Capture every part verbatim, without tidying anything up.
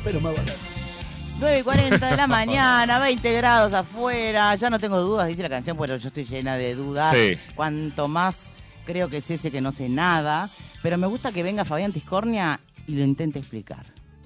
pero más barato. nueve y cuarenta de la mañana, veinte grados afuera. Ya no tengo dudas, dice la canción, pero yo estoy llena de dudas. Sí. Cuanto más creo que es ese que no sé nada. Pero me gusta que venga Fabián Tiscornia y lo intente explicar.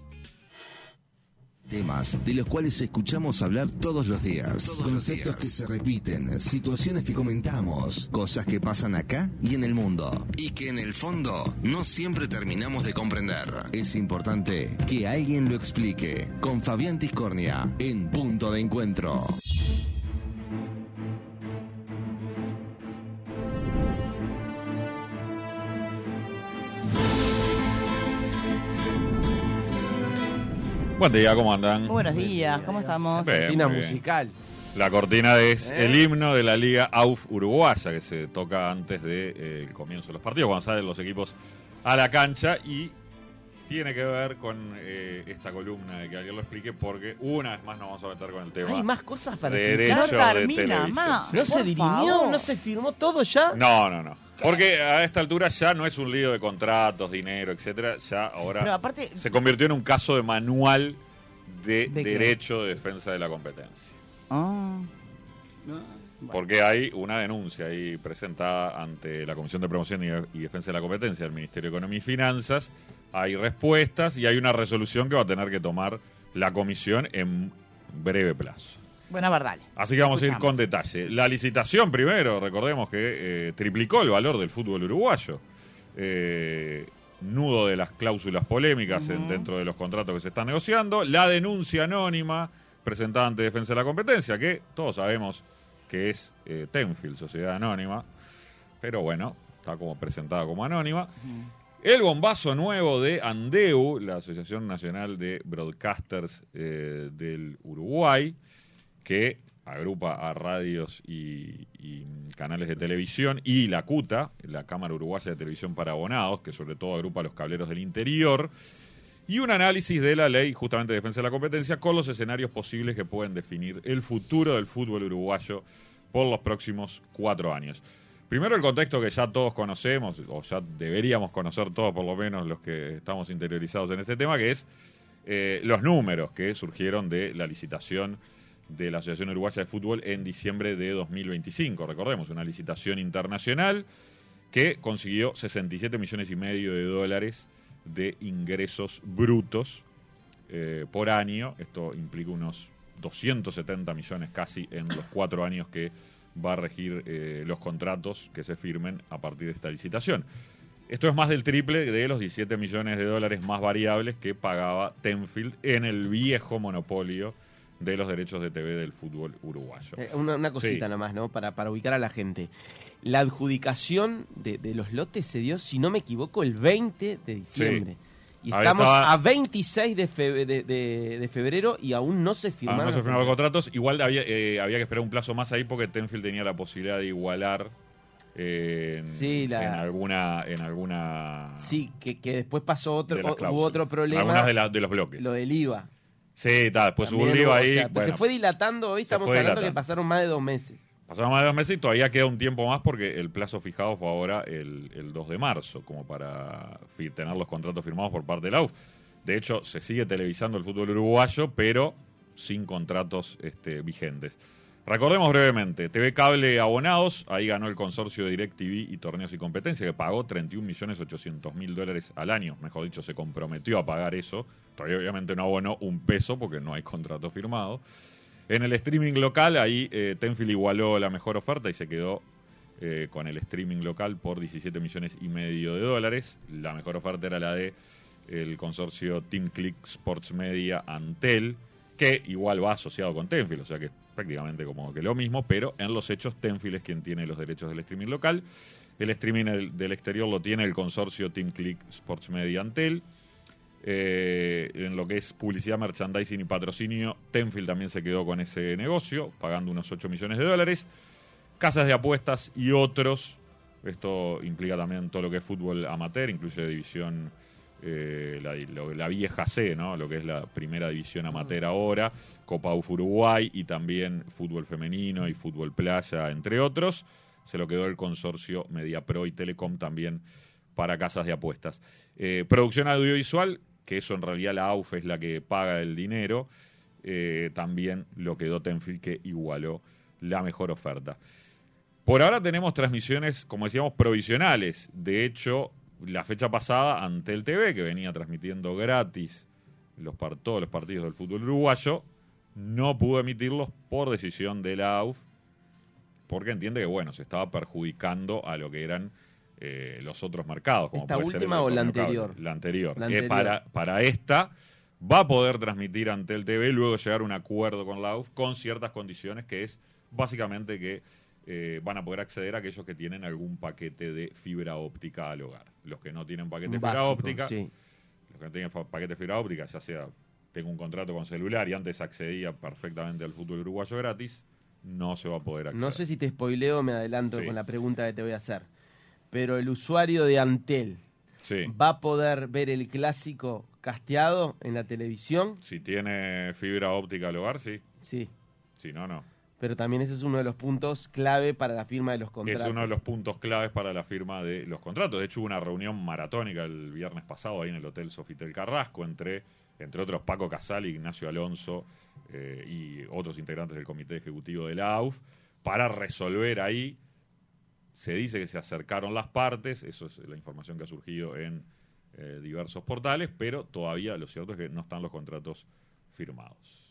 Temas de los cuales escuchamos hablar todos los días. Todos Conceptos los días. Que se repiten, situaciones que comentamos, cosas que pasan acá y en el mundo. Y que en el fondo no siempre terminamos de comprender. Es importante que alguien lo explique. Con Fabián Tiscornia en Punto de Encuentro. Buen día, ¿cómo andan? Muy buenos días, ¿cómo estamos? Bien, Cortina muy bien. musical. La cortina es ¿Eh? el himno de la Liga A U F Uruguaya, que se toca antes del de, eh, comienzo de los partidos, cuando salen los equipos a la cancha, y tiene que ver con eh, esta columna de que alguien lo explique, porque una vez más nos vamos a meter con el tema. Hay más cosas para Derecho explicar. No de termina televisión. más. ¿No Por se dirimió? favor. ¿No se firmó todo ya? No, no, no. Porque a esta altura ya no es un lío de contratos, dinero, etcétera. Ya ahora Pero aparte, se convirtió en un caso de manual de, ¿De qué? derecho de defensa de la competencia. Ah. Porque hay una denuncia ahí presentada ante la Comisión de Promoción y, y Defensa de la Competencia del Ministerio de Economía y Finanzas. Hay respuestas y hay una resolución que va a tener que tomar la comisión en breve plazo. Bueno, a ver, dale. Así que vamos a ir Escuchamos. con detalle. La licitación primero, recordemos que eh, triplicó el valor del fútbol uruguayo. Eh, nudo de las cláusulas polémicas Uh-huh. en, dentro de los contratos que se están negociando. La denuncia anónima presentada ante Defensa de la Competencia, que todos sabemos que es eh, Tenfield, Sociedad Anónima, pero bueno, está como presentada como anónima. Uh-huh. El bombazo nuevo de ANDEU, la Asociación Nacional de Broadcasters eh, del Uruguay, que agrupa a radios y, y canales de televisión, y la CUTA, la Cámara Uruguaya de Televisión para Abonados, que sobre todo agrupa a los cableros del interior, y un análisis de la ley justamente de defensa de la competencia con los escenarios posibles que pueden definir el futuro del fútbol uruguayo por los próximos cuatro años. Primero el contexto que ya todos conocemos, o ya deberíamos conocer todos por lo menos los que estamos interiorizados en este tema, que es eh, los números que surgieron de la licitación de la Asociación Uruguaya de Fútbol en diciembre de dos mil veinticinco. Recordemos, una licitación internacional que consiguió sesenta y siete millones y medio de dólares de ingresos brutos eh, por año. Esto implica unos doscientos setenta millones casi en los cuatro años que va a regir eh, los contratos que se firmen a partir de esta licitación. Esto es más del triple de los diecisiete millones de dólares más variables que pagaba Tenfield en el viejo monopolio de los derechos de T V del fútbol uruguayo. Eh, una, una cosita Sí. nomás, ¿no? Para, para ubicar a la gente. La adjudicación de, de los lotes se dio, si no me equivoco, el veinte de diciembre. Y Ahí estamos estaba- a veintiséis de, febe- de, de- de febrero y aún no se Ah, firmaron. no se los firmaron los contratos. contratos. Igual había, eh, había que esperar un plazo más ahí porque Tenfield tenía la posibilidad de igualar eh, en, Sí, la- en alguna en alguna Sí, que, que después pasó otro, de las o- hubo cláusulas. otro problema. Algunas de, la- de los bloques. Lo del I V A. Sí, está, después hubo un También lío hubo, ahí. o sea, pues bueno, se fue dilatando, hoy estamos fue hablando que dilatando. pasaron más de dos meses. pasaron más de dos meses y todavía queda un tiempo más porque el plazo fijado fue ahora el, el dos de marzo, como para fi- tener los contratos firmados por parte de la U F. De hecho, se sigue televisando el fútbol uruguayo, pero sin contratos este, vigentes. Recordemos brevemente, T V Cable Abonados, ahí ganó el consorcio de DirecTV y Torneos y Competencia, que pagó treinta y un millones ochocientos mil dólares al año. Mejor dicho, se comprometió a pagar eso. Todavía obviamente no abonó un peso porque no hay contrato firmado. En el streaming local, ahí eh, Tenfield igualó la mejor oferta y se quedó eh, con el streaming local por diecisiete millones y medio de dólares. La mejor oferta era la de el consorcio Team Click Sports Media Antel, que igual va asociado con Tenfield, o sea que es prácticamente como que lo mismo, pero en los hechos Tenfield es quien tiene los derechos del streaming local. El streaming del, del exterior lo tiene el consorcio Team Click Sports Media Antel. Eh, en lo que es publicidad, merchandising y patrocinio, Tenfield también se quedó con ese negocio, pagando unos ocho millones de dólares. Casas de apuestas y otros. Esto implica también todo lo que es fútbol amateur, incluye división, eh, la, lo- la vieja C, ¿no? Lo que es la primera división amateur ahora, Copa U F Uruguay y también fútbol femenino y fútbol playa, entre otros. Se lo quedó el consorcio Mediapro y Telecom también para casas de apuestas. Eh, producción audiovisual, que eso en realidad la A U F es la que paga el dinero, eh, también lo quedó Tenfield, que igualó la mejor oferta. Por ahora tenemos transmisiones, como decíamos, provisionales. De hecho, la fecha pasada, Antel T V, que venía transmitiendo gratis los par- todos los partidos del fútbol uruguayo, no pudo emitirlos por decisión de la A U F, porque entiende que, bueno, se estaba perjudicando a lo que eran eh, los otros mercados. Como ¿Esta puede ser última el o la torneo cable. anterior? La anterior. La Eh, anterior. para, para esta va a poder transmitir Antel T V, luego llegar a un acuerdo con la A U F con ciertas condiciones, que es básicamente que eh, van a poder acceder a aquellos que tienen algún paquete de fibra óptica al hogar. Los que no tienen paquete de fibra Básico, óptica, sí. los que no tienen fa- paquete de fibra óptica, ya sea tengo un contrato con celular y antes accedía perfectamente al fútbol uruguayo gratis, no se va a poder acceder. No sé si te spoileo o me adelanto Sí. con la pregunta que te voy a hacer. Pero el usuario de Antel Sí. va a poder ver el clásico casteado en la televisión. Si tiene fibra óptica al hogar, sí. Sí. Si no, no. Pero también ese es uno de los puntos clave para la firma de los contratos. Es uno de los puntos claves para la firma de los contratos. De hecho, hubo una reunión maratónica el viernes pasado ahí en el Hotel Sofitel Carrasco entre, entre otros Paco Casal, Ignacio Alonso eh, y otros integrantes del comité ejecutivo de la A U F para resolver ahí. Se dice que se acercaron las partes, eso es la información que ha surgido en eh, diversos portales, pero todavía lo cierto es que no están los contratos firmados.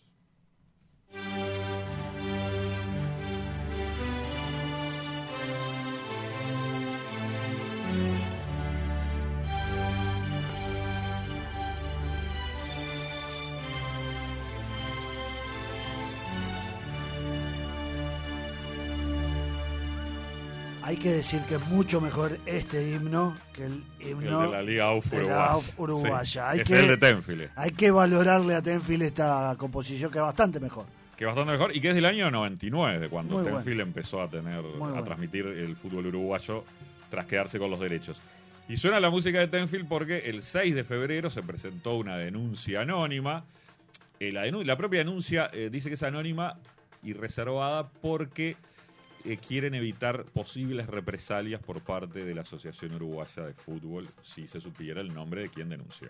Hay que decir que es mucho mejor este himno que el himno El de la Liga A U F de la Uruguaya. A U F uruguaya. Sí, Hay es que- el de Tenfield. Hay que valorarle a Tenfield esta composición que es bastante mejor. Que bastante mejor y que es del año noventa y nueve, de cuando Muy Tenfield bueno. empezó a tener Muy a bueno. transmitir el fútbol uruguayo tras quedarse con los derechos. Y suena la música de Tenfield porque el seis de febrero se presentó una denuncia anónima. Eh, la, denu- la propia denuncia eh, dice que es anónima y reservada porque eh, quieren evitar posibles represalias por parte de la Asociación Uruguaya de Fútbol si se supiera el nombre de quien denunció.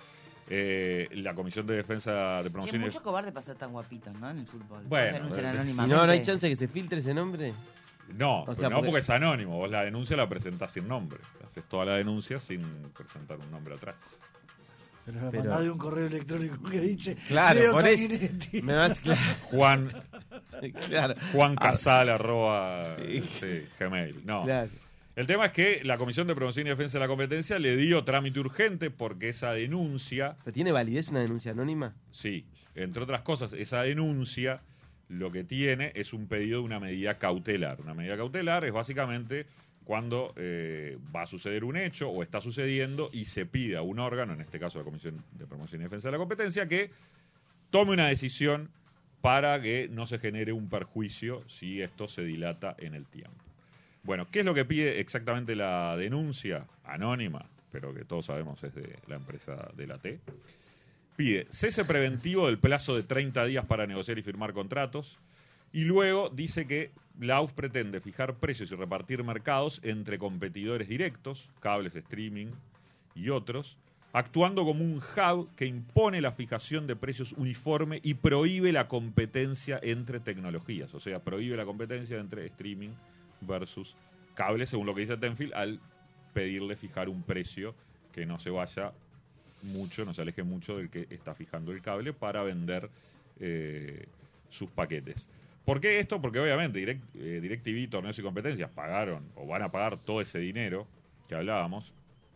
Eh, la Comisión de Defensa de Che, Promoción y mucho cobarde para ser tan guapitos, ¿no? En el fútbol. Bueno, Todos denuncian eh, ¿Y anónimamente. no, no hay chance que se filtre ese nombre? No, O pero sea, no porque- porque es anónimo. Vos la denuncia la presentás sin nombre. Haces toda la denuncia sin presentar un nombre atrás. Pero me Pero- mandá de un correo electrónico que dice Claro, Leo por eso. Sanguinetti. Me vas, claro. Juan, claro. Juan Ah, Casal, arroba Sí. sí, Gmail. No. claro. El tema es que la Comisión de Promoción y Defensa de la Competencia le dio trámite urgente porque esa denuncia, ¿Pero tiene validez una denuncia anónima? sí, entre otras cosas, esa denuncia lo que tiene es un pedido de una medida cautelar. Una medida cautelar es básicamente cuando eh, va a suceder un hecho o está sucediendo y se pide a un órgano, en este caso la Comisión de Promoción y Defensa de la Competencia, que tome una decisión para que no se genere un perjuicio si esto se dilata en el tiempo. Bueno, ¿qué es lo que pide exactamente la denuncia anónima, pero que todos sabemos es de la empresa de la T? Pide cese preventivo del plazo de treinta días para negociar y firmar contratos. Y luego dice que la A U F pretende fijar precios y repartir mercados entre competidores directos, cables, streaming y otros, actuando como un hub que impone la fijación de precios uniforme y prohíbe la competencia entre tecnologías. O sea, prohíbe la competencia entre streaming versus cable, según lo que dice Tenfield, al pedirle fijar un precio que no se vaya mucho, no se aleje mucho del que está fijando el cable para vender eh, sus paquetes. ¿Por qué esto? Porque obviamente Direct, eh, DirecTV, Torneos y Competencias pagaron o van a pagar todo ese dinero que hablábamos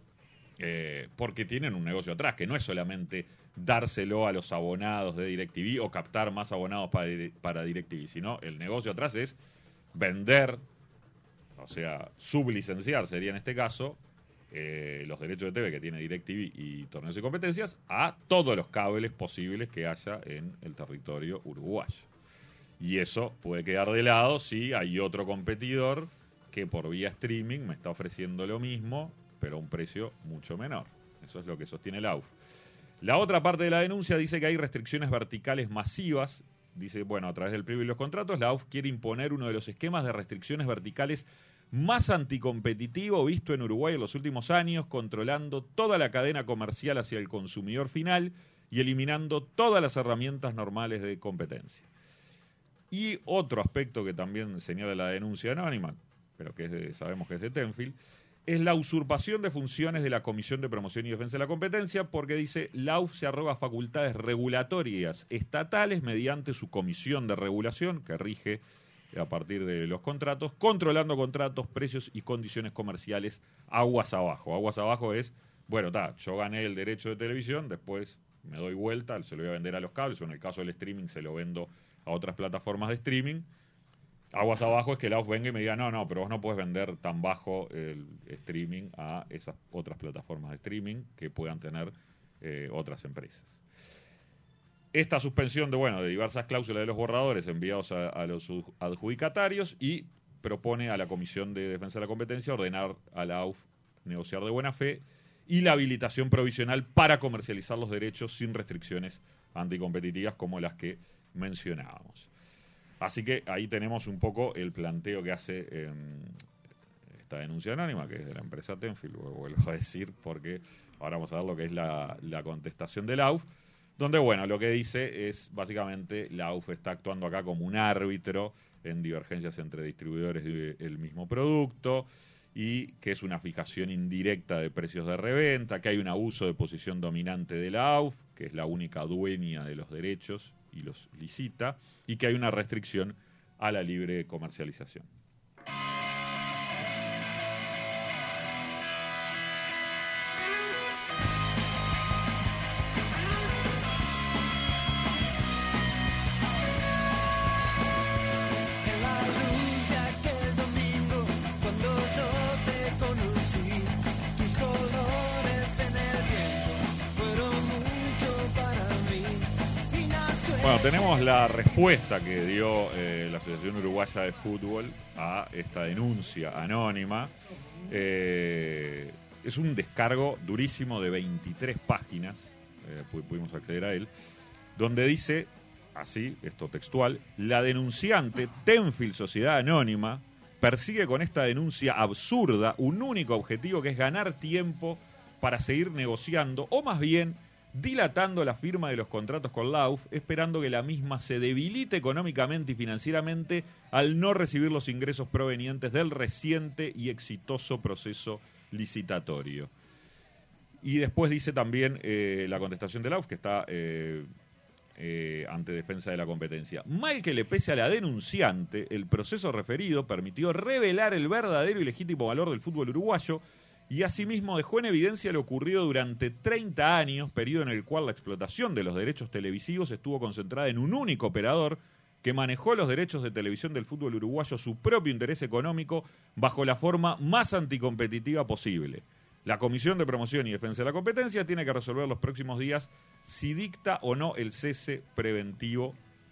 eh, porque tienen un negocio atrás, que no es solamente dárselo a los abonados de DirecTV o captar más abonados para, para DirecTV, sino el negocio atrás es vender, o sea, sublicenciar sería en este caso, eh, los derechos de T V que tiene DirecTV y Torneos y Competencias a todos los cables posibles que haya en el territorio uruguayo. Y eso puede quedar de lado si hay otro competidor que por vía streaming me está ofreciendo lo mismo, pero a un precio mucho menor. Eso es lo que sostiene la A U F. La otra parte de la denuncia dice que hay restricciones verticales masivas. Dice, bueno, a través del pliego y los contratos, la A U F quiere imponer uno de los esquemas de restricciones verticales más anticompetitivo visto en Uruguay en los últimos años, controlando toda la cadena comercial hacia el consumidor final y eliminando todas las herramientas normales de competencia. Y otro aspecto que también señala la denuncia anónima, pero que es de, sabemos que es de Tenfield, es la usurpación de funciones de la Comisión de Promoción y Defensa de la Competencia, porque dice, la U F se arroga facultades regulatorias estatales mediante su comisión de regulación, que rige a partir de los contratos, controlando contratos, precios y condiciones comerciales aguas abajo. Aguas abajo es, bueno, ta, yo gané el derecho de televisión, después me doy vuelta, se lo voy a vender a los cables, o en el caso del streaming se lo vendo a otras plataformas de streaming. Aguas abajo es que la U F venga y me diga, no, no, pero vos no puedes vender tan bajo el streaming a esas otras plataformas de streaming que puedan tener eh, otras empresas. Esta suspensión de, bueno, de diversas cláusulas de los borradores enviados a, a los adjudicatarios y propone a la Comisión de Defensa de la Competencia ordenar a la U F negociar de buena fe y la habilitación provisional para comercializar los derechos sin restricciones anticompetitivas como las que mencionábamos. Así que ahí tenemos un poco el planteo que hace eh, esta denuncia anónima, que es de la empresa Tenfield, lo vuelvo a decir, porque ahora vamos a ver lo que es la, la contestación de la U F, donde, bueno, lo que dice es, básicamente, la U F está actuando acá como un árbitro en divergencias entre distribuidores del mismo producto, y que es una fijación indirecta de precios de reventa, que hay un abuso de posición dominante de la U F, que es la única dueña de los derechos y los licita, y que hay una restricción a la libre comercialización. Bueno, tenemos la respuesta que dio eh, la Asociación Uruguaya de Fútbol a esta denuncia anónima. Eh, es un descargo durísimo de veintitrés páginas, eh, pudimos acceder a él, donde dice, así, esto textual, la denunciante, Tenfield Sociedad Anónima, persigue con esta denuncia absurda un único objetivo, que es ganar tiempo para seguir negociando, o más bien dilatando la firma de los contratos con la U F, esperando que la misma se debilite económicamente y financieramente al no recibir los ingresos provenientes del reciente y exitoso proceso licitatorio. Y después dice también eh, la contestación de la U F, que está eh, eh, ante defensa de la competencia. Mal que le pese a la denunciante, el proceso referido permitió revelar el verdadero y legítimo valor del fútbol uruguayo, y asimismo dejó en evidencia lo ocurrido durante treinta años, periodo en el cual la explotación de los derechos televisivos estuvo concentrada en un único operador que manejó los derechos de televisión del fútbol uruguayo a su propio interés económico bajo la forma más anticompetitiva posible. La Comisión de Promoción y Defensa de la Competencia tiene que resolver los próximos días si dicta o no el cese preventivo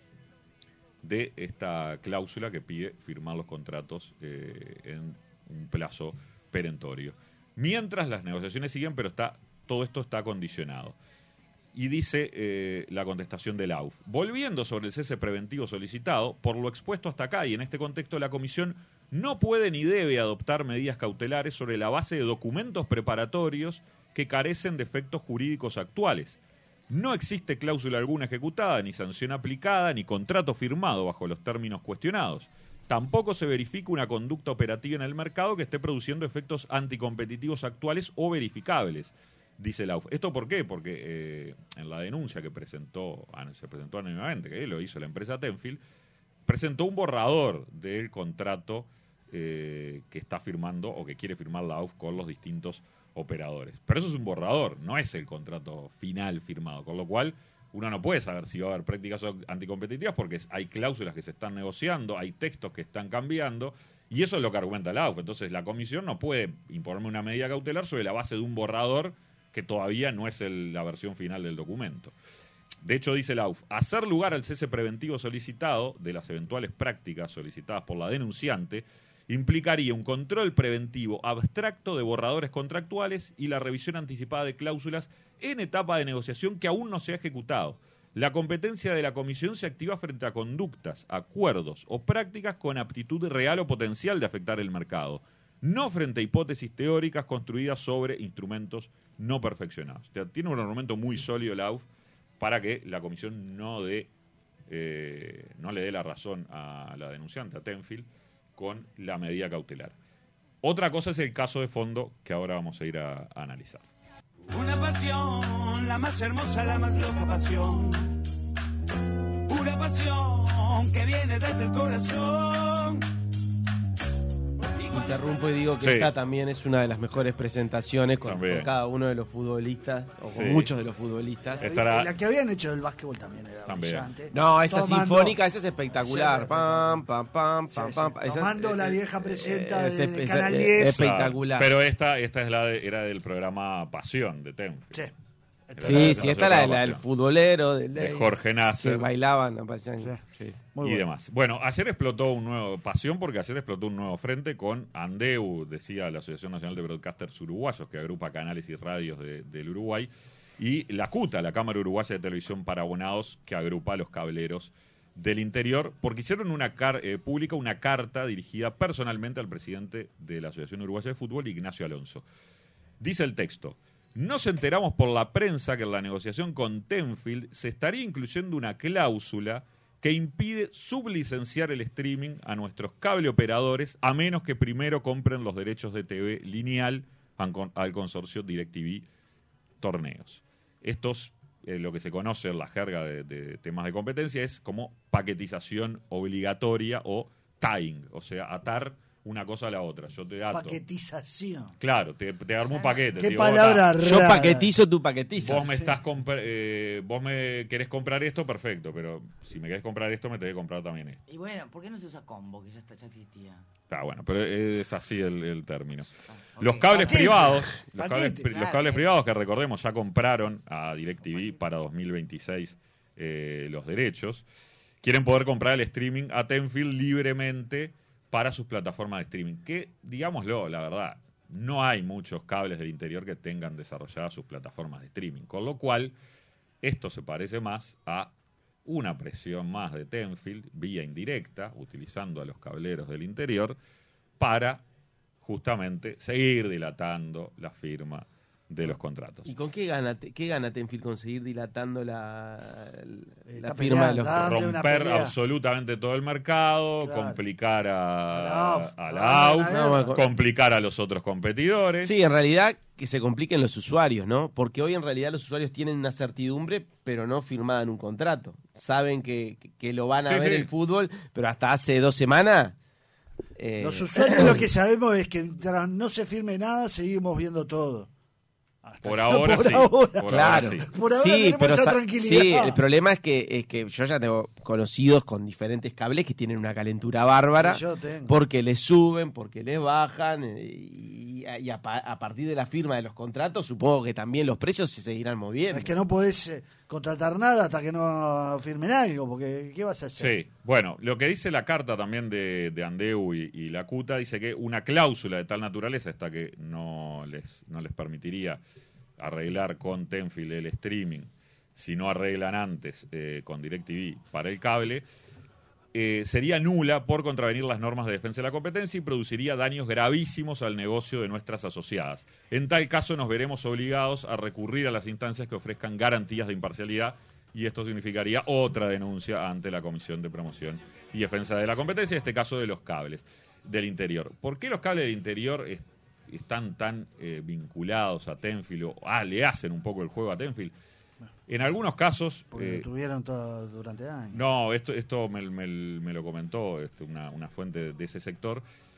de esta cláusula que pide firmar los contratos eh, en un plazo perentorio. Mientras las negociaciones siguen, pero está todo esto está condicionado. Y dice eh, la contestación de la U F. Volviendo sobre el cese preventivo solicitado, por lo expuesto hasta acá y en este contexto, la Comisión no puede ni debe adoptar medidas cautelares sobre la base de documentos preparatorios que carecen de efectos jurídicos actuales. No existe cláusula alguna ejecutada, ni sanción aplicada, ni contrato firmado bajo los términos cuestionados. Tampoco se verifica una conducta operativa en el mercado que esté produciendo efectos anticompetitivos actuales o verificables, dice la U F. ¿Esto por qué? Porque eh, en la denuncia que presentó, se presentó anónimamente, que lo hizo la empresa Tenfield, presentó un borrador del contrato eh, que está firmando o que quiere firmar la U F con los distintos operadores. Pero eso es un borrador, no es el contrato final firmado, con lo cual uno no puede saber si va a haber prácticas anticompetitivas porque hay cláusulas que se están negociando, hay textos que están cambiando, y eso es lo que argumenta la U F. Entonces la Comisión no puede imponerme una medida cautelar sobre la base de un borrador que todavía no es el, la versión final del documento. De hecho, dice la U F, hacer lugar al cese preventivo solicitado de las eventuales prácticas solicitadas por la denunciante implicaría un control preventivo abstracto de borradores contractuales y la revisión anticipada de cláusulas en etapa de negociación que aún no se ha ejecutado. La competencia de la comisión se activa frente a conductas, acuerdos o prácticas con aptitud real o potencial de afectar el mercado, no frente a hipótesis teóricas construidas sobre instrumentos no perfeccionados. O sea, tiene un argumento muy sólido la A U F para que la comisión no dé, eh, no le dé la razón a la denunciante, a Tenfield, con la medida cautelar. Otra cosa es el caso de fondo que ahora vamos a ir a, a analizar. Una pasión, la más hermosa, la más loca pasión. Una pasión que viene desde el corazón. Interrumpo y digo que Sí. esta también es una de las mejores presentaciones con, También. con cada uno de los futbolistas, o con Sí. muchos de los futbolistas. Es- Estará- Y la que habían hecho del básquetbol también era También. brillante. No, esa Tomando- sinfónica, esa es espectacular. Sí, Pam, pam, pam, Sí, pam, sí. pam. Esa Tomando es- la eh, vieja presenta eh, de- es- de es- Canal es- diez. Espectacular. Pero esta, esta es la de- era del programa Pasión de Tenfield. Sí. Era Sí, de- sí, de esta la, la del Pasión. futbolero, de, De Jorge que Nasser. bailaban, aparecían. Sí. Sí. Muy y bueno. demás. Bueno, ayer explotó un nuevo Pasión porque ayer explotó un nuevo frente con ANDEU, decía la Asociación Nacional de Broadcasters Uruguayos, que agrupa canales y radios de- del Uruguay, y la CUTA, la Cámara Uruguaya de Televisión para Abonados, que agrupa a los cableros del interior, porque hicieron una car eh, pública una carta dirigida personalmente al presidente de la Asociación Uruguaya de Fútbol, Ignacio Alonso. Dice el texto: nos enteramos por la prensa que en la negociación con Tenfield se estaría incluyendo una cláusula que impide sublicenciar el streaming a nuestros cable operadores a menos que primero compren los derechos de T V lineal al, al consorcio DirecTV Torneos. Estos, eh, lo que se conoce en la jerga de, de temas de competencia, es como paquetización obligatoria o tying, o sea, atar una cosa a la otra. Yo te ato. Paquetización. Claro, te, te armo un paquete. Qué te digo, palabra Yo rara. paquetizo, tú paquetizas. Vos me estás compra- eh, vos me querés comprar esto, perfecto, pero si me querés comprar esto, me tenés que comprar también esto. Y bueno, ¿por qué no se usa combo? Que ya, está, ya existía. Ah, bueno, pero es así el, el término. ok. Los cables Paquete. privados, los Paquete. cables, pri- los Claro, cables eh. privados que recordemos ya compraron a DirecTV para dos mil veintiséis eh, los derechos, quieren poder comprar el streaming a Tenfield libremente para sus plataformas de streaming. Que, digámoslo, la verdad, no hay muchos cables del interior que tengan desarrolladas sus plataformas de streaming. Con lo cual, esto se parece más a una presión más de Tenfield, vía indirecta, utilizando a los cableros del interior, para justamente seguir dilatando la firma de los contratos. ¿Y con qué gana, qué gana Tenfield conseguir dilatando la, la Está firma de peleando, los está ante una Romper pelea. absolutamente todo el mercado, Claro. complicar a, A la A U F, a a la A U la F, No, bueno, complicar a los otros competidores. Sí, en realidad que se compliquen los usuarios, ¿no? Porque hoy en realidad los usuarios tienen una certidumbre, pero no firmada en un contrato. Saben que, que, que lo van a Sí, ver sí. el fútbol, pero hasta hace dos semanas... eh, Los usuarios lo que sabemos es que mientras no se firme nada, seguimos viendo todo. Hasta Por que- ahora por sí. ahora. Por Claro. ahora sí. Por ahora sí, tenemos pero esa sa- tranquilidad. sí, el problema es que, es que yo ya tengo conocidos con diferentes cables que tienen una calentura bárbara, Sí, yo tengo. porque les suben, porque les bajan, eh, y, y a, pa- a partir de la firma de los contratos supongo que también los precios se seguirán moviendo. Es que no podés eh, contratar nada hasta que no firmen algo, porque ¿qué vas a hacer? Sí, bueno, lo que dice la carta también de, de Andeu y, y la CUTA dice que una cláusula de tal naturaleza, hasta que no les, no les permitiría arreglar con Tenfield el streaming, si no arreglan antes eh, con DirecTV para el cable, eh, sería nula por contravenir las normas de defensa de la competencia y produciría daños gravísimos al negocio de nuestras asociadas. En tal caso nos veremos obligados a recurrir a las instancias que ofrezcan garantías de imparcialidad y esto significaría otra denuncia ante la Comisión de Promoción y Defensa de la Competencia, en este caso de los cables del interior. ¿Por qué los cables del interior est- están tan eh, vinculados a Tenfield o ah, le hacen un poco el juego a Tenfield? En algunos casos... Porque eh, lo tuvieron todo durante años. no, esto, esto me, me- me lo comentó este, una, una fuente de ese sector.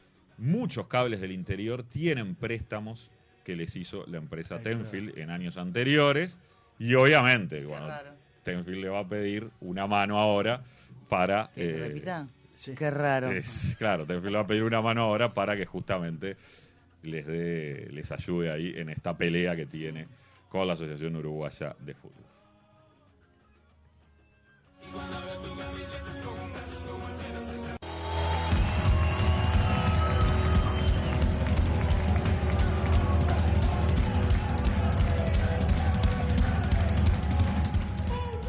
Muchos cables del interior tienen préstamos que les hizo la empresa Ay, claro. Tenfield en años anteriores y obviamente bueno, raro. Tenfield le va a pedir una mano ahora para... ¿Qué, eh, repita? Sí. Qué raro. es- claro, Tenfield le va a pedir una mano ahora para que justamente les, dé, les ayude ahí en esta pelea que tiene con la Asociación Uruguaya de Fútbol.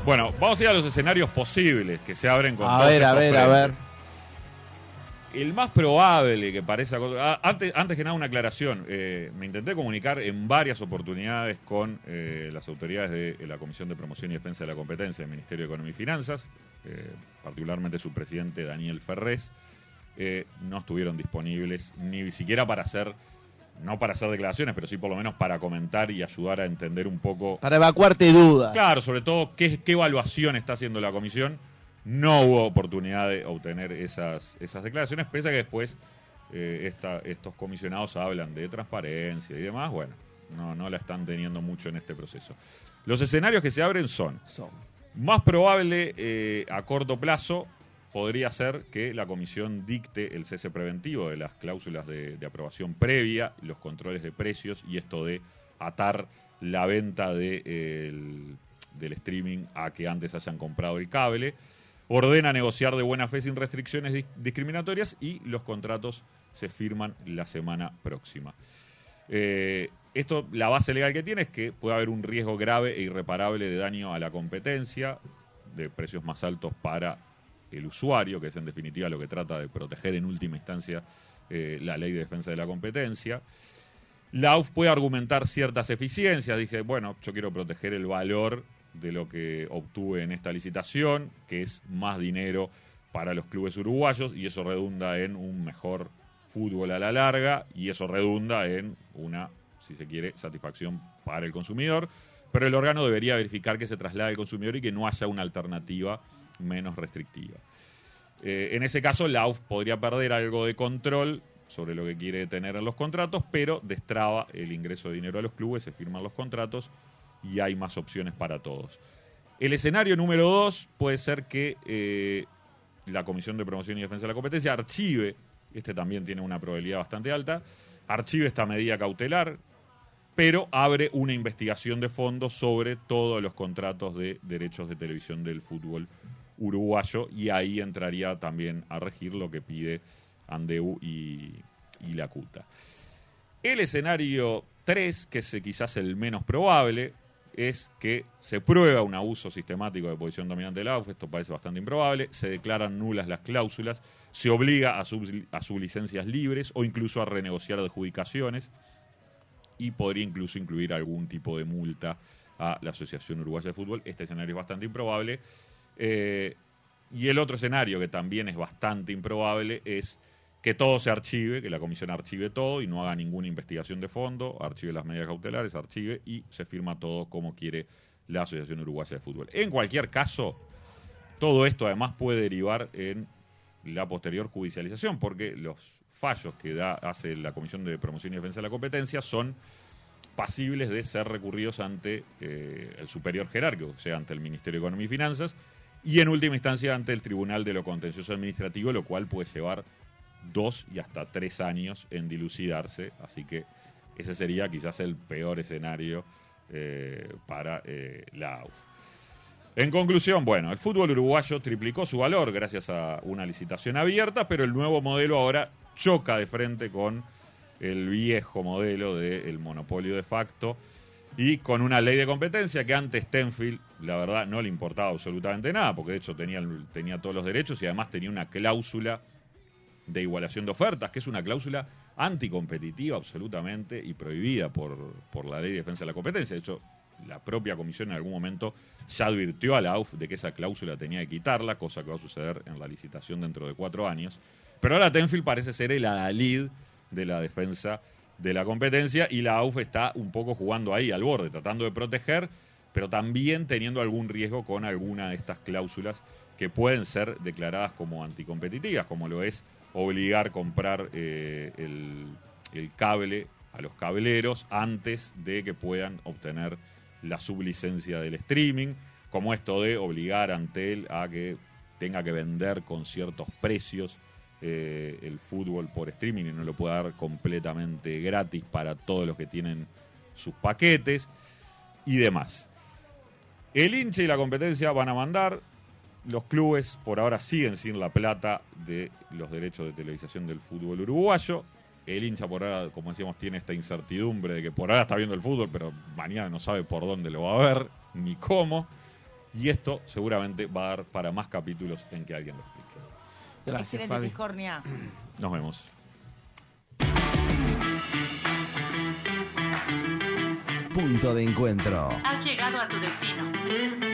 Bueno, vamos a ir a los escenarios posibles que se abren con A todos ver, a estos ver, a frentes. ver. El más probable que parece... ah, Antes, antes que nada, una aclaración. Eh, me intenté comunicar en varias oportunidades con eh, las autoridades de la Comisión de Promoción y Defensa de la Competencia del Ministerio de Economía y Finanzas, eh, particularmente su presidente Daniel Ferrés. Eh, no estuvieron disponibles ni siquiera para hacer... No para hacer declaraciones, pero sí por lo menos para comentar y ayudar a entender un poco... Para evacuarte dudas. Claro, sobre todo qué, qué evaluación está haciendo la comisión. No hubo oportunidad de obtener esas, esas declaraciones, pese a que después eh, esta, estos comisionados hablan de transparencia y demás. Bueno, no, no la están teniendo mucho en este proceso. Los escenarios que se abren son, Son. más probable eh, a corto plazo, podría ser que la comisión dicte el cese preventivo de las cláusulas de, de aprobación previa, los controles de precios y esto de atar la venta de, eh, el, del streaming a que antes hayan comprado el cable. Ordena negociar de buena fe sin restricciones di- discriminatorias y los contratos se firman la semana próxima. Eh, esto, la base legal que tiene es que puede haber un riesgo grave e irreparable de daño a la competencia, de precios más altos para el usuario, que es en definitiva lo que trata de proteger en última instancia eh, la ley de defensa de la competencia. La A U F puede argumentar ciertas eficiencias, dice, bueno, yo quiero proteger el valor de lo que obtuve en esta licitación, que es más dinero para los clubes uruguayos, y eso redunda en un mejor fútbol a la larga, y eso redunda en una, si se quiere, satisfacción para el consumidor, pero el órgano debería verificar que se traslade al consumidor y que no haya una alternativa menos restrictiva. Eh, en ese caso, la A U F podría perder algo de control sobre lo que quiere tener en los contratos, pero destraba el ingreso de dinero a los clubes, se firman los contratos y hay más opciones para todos. El escenario número dos puede ser que eh, la Comisión de Promoción y Defensa de la Competencia archive, este también tiene una probabilidad bastante alta, archive esta medida cautelar, pero abre una investigación de fondo sobre todos los contratos de derechos de televisión del fútbol uruguayo, y ahí entraría también a regir lo que pide Andeu y, y la CUTA. El escenario tres, que es quizás el menos probable, es que se prueba un abuso sistemático de posición dominante de la A U F, esto parece bastante improbable, se declaran nulas las cláusulas, se obliga a, sub, a sublicencias libres o incluso a renegociar adjudicaciones, y podría incluso incluir algún tipo de multa a la Asociación Uruguaya de Fútbol. Este escenario es bastante improbable. Eh, y el otro escenario, que también es bastante improbable, es que todo se archive, que la comisión archive todo y no haga ninguna investigación de fondo, archive las medidas cautelares, archive y se firma todo como quiere la Asociación Uruguaya de Fútbol. En cualquier caso, todo esto además puede derivar en la posterior judicialización, porque los fallos que da, hace la Comisión de Promoción y Defensa de la Competencia son pasibles de ser recurridos ante eh, el superior jerárquico, o sea, ante el Ministerio de Economía y Finanzas, y en última instancia ante el Tribunal de lo Contencioso Administrativo, lo cual puede llevar dos y hasta tres años en dilucidarse, así que ese sería quizás el peor escenario eh, para eh, la A U F. En conclusión, bueno, el fútbol uruguayo triplicó su valor gracias a una licitación abierta, pero el nuevo modelo ahora choca de frente con el viejo modelo del monopolio de facto y con una ley de competencia que antes Tenfield, la verdad, no le importaba absolutamente nada, porque de hecho tenía, tenía todos los derechos y además tenía una cláusula de igualación de ofertas, que es una cláusula anticompetitiva absolutamente y prohibida por, por la ley de defensa de la competencia. De hecho, la propia comisión en algún momento ya advirtió a la A U F de que esa cláusula tenía que quitarla, cosa que va a suceder en la licitación dentro de cuatro años. Pero ahora Tenfield parece ser el adalid de la defensa de la competencia y la A U F está un poco jugando ahí al borde, tratando de proteger, pero también teniendo algún riesgo con alguna de estas cláusulas que pueden ser declaradas como anticompetitivas, como lo es obligar a comprar eh, el, el cable a los cableros antes de que puedan obtener la sublicencia del streaming, como esto de obligar a Antel a que tenga que vender con ciertos precios eh, el fútbol por streaming y no lo pueda dar completamente gratis para todos los que tienen sus paquetes y demás. El hincha y la competencia van a mandar. Los clubes por ahora siguen sin la plata de los derechos de televisación del fútbol uruguayo. El hincha por ahora, como decíamos, tiene esta incertidumbre de que por ahora está viendo el fútbol, pero mañana no sabe por dónde lo va a ver, ni cómo. Y esto seguramente va a dar para más capítulos en que alguien lo explique. Gracias, Excelente, Fabi. Tiscornia. Nos vemos. Punto de encuentro. Has llegado a tu destino.